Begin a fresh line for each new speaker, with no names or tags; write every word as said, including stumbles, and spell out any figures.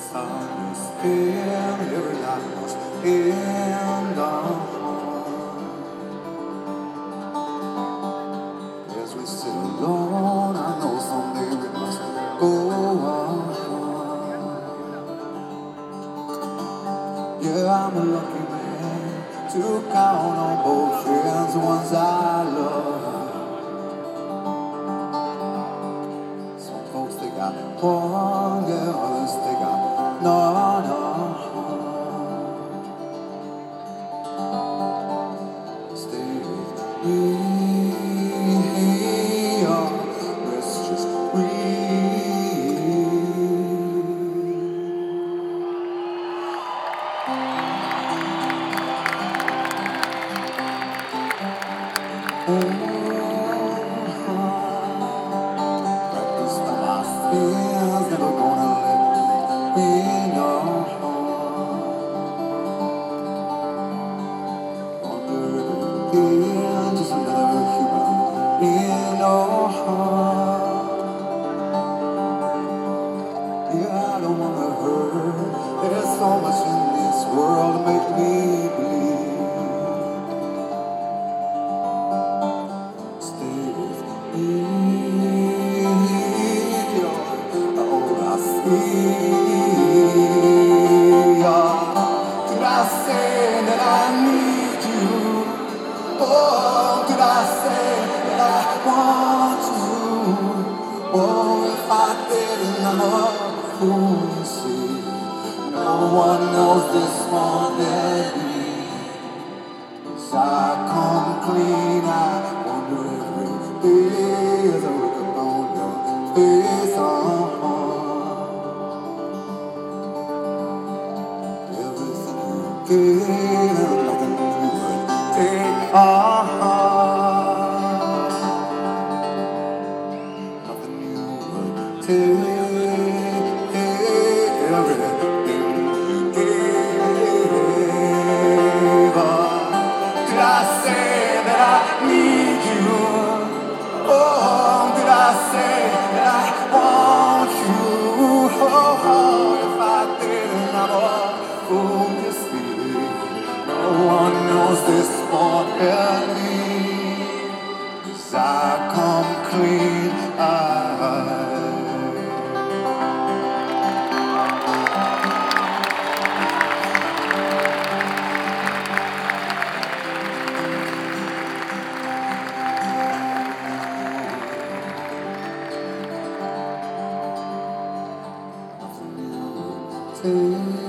sun is still, every light must end on. As we sit alone, I know someday we must go on. Yeah, I'm a lucky man to count on both friends, the ones I love. Some folks they got one, yeah, others they got none. Stay with me, oh, let's just breathe. Oh, practice of my fears, never gonna let me know. Wonder if again, just another human being. Oh, yeah, I don't wanna hurt. There's so much in this world to make me believe. Stay with me, oh, I see. Did I say that I need you? Oh, did I say that I want you? Oh, if I didn't, I'm a fool, you see. No one knows this more than me. As I come clean, I wonder every day as I look upon your face. Oh, everything you gave and nothing you would take. Oh, nothing you would take. Everything you gave. Did I say that I need you? Oh, did I say that I want you? Oh, if I didn't, I'm a fool, you see. No one knows this more than me. As I come clean, I nothing you would take.